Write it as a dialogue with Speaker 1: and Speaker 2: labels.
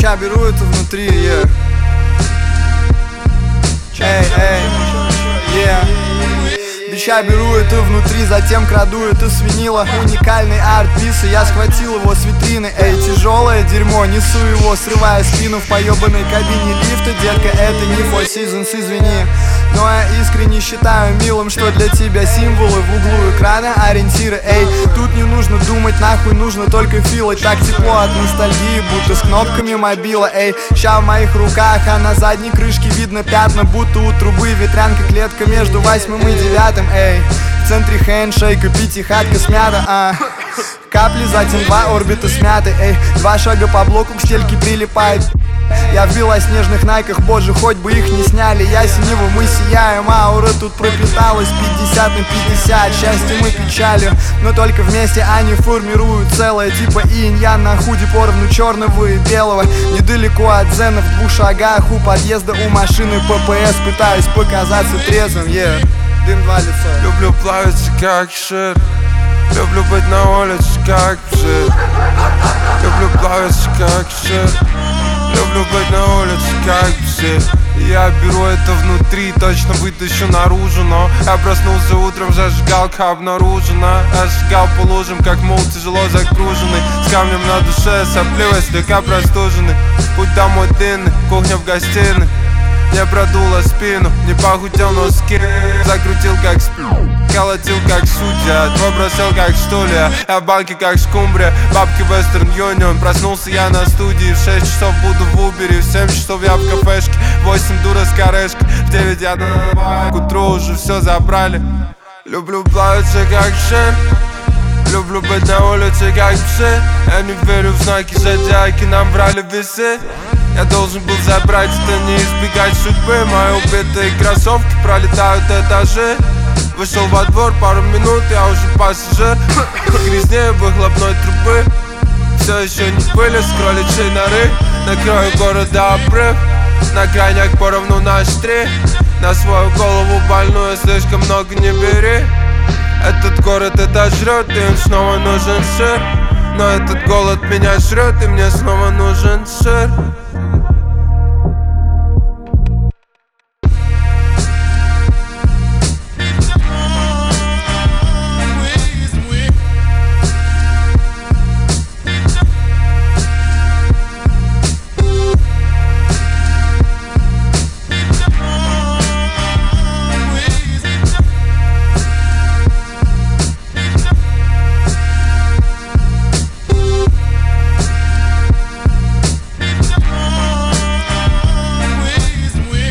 Speaker 1: Ща беру это внутри, yeah. Эй, yeah. Бича беру это внутри, затем краду это с винила. Уникальный арт-пис, и я схватил его с витрины. Эй, тяжелое дерьмо, несу его, срывая спину в поебанной кабине лифта. Детка, это не Four Seasons, извини. Но я искренне считаю милым, что для тебя символы в углу экрана ориентиры. Эй, тут не нужно думать, нахуй нужно только филать. Так тепло от ностальгии, будто с кнопками мобила. Эй, ща в моих руках, а на задней крышке видно пятна, будто у трубы ветрянка, клетка между 8 и 9. Эй, в центре хендшейка, пятихатка смята, капли, затем 2 орбита смяты. Эй, 2 шага по блоку к стельке прилипает. Я в белоснежных найках, боже, хоть бы их не сняли. Я синего, мы сияем, аура тут пропиталась 50 на 50, счастьем и печалью, но только вместе они формируют целое. Типа инь-ян на худи поровну черного и белого. Недалеко от дзена, в 2 шагах у подъезда у машины ППС. Пытаюсь показаться трезвым, yeah. Дым 2 лица.
Speaker 2: Люблю плавиться как шир, люблю быть на улице как пшир. Люблю плавиться как шир, люблю быть на улице как пшир. Я беру это внутри, точно вытащу наружу. Но я проснулся утром, зажигалка обнаружена. Я шагал по лужам, как мул тяжело загруженный, с камнем на душе, сопливой, слегка простуженный. Путь домой длинный, кухня в гостиной. Не продуло спину, не похудел, но скин закрутил как колотил как судья, твой бросил как стулья. Я банки как скумбрия, бабки Western Union. Проснулся я на студии, в 6 часов буду в Убере, в 7 часов я в кафешке, в 8 дура с корешкой, в 9 я к утру уже все забрали. Люблю плавиться как шин, люблю быть на улице как псы. Я не верю в знаки зодиаки, нам врали весы. Я должен был забрать это, не избегать судьбы. Мои убитые кроссовки пролетают этажи. Вышел во двор, пару минут, я уже пассажир. Грязнее выхлопной трубы. Все еще не пыли с кроличьей норы. На краю города обрыв, на гранях поровну наш 3. На свою голову больную слишком много не бери. Этот город это жрет, и им снова нужен сыр. Но этот голод меня жрет, и мне снова нужен сыр.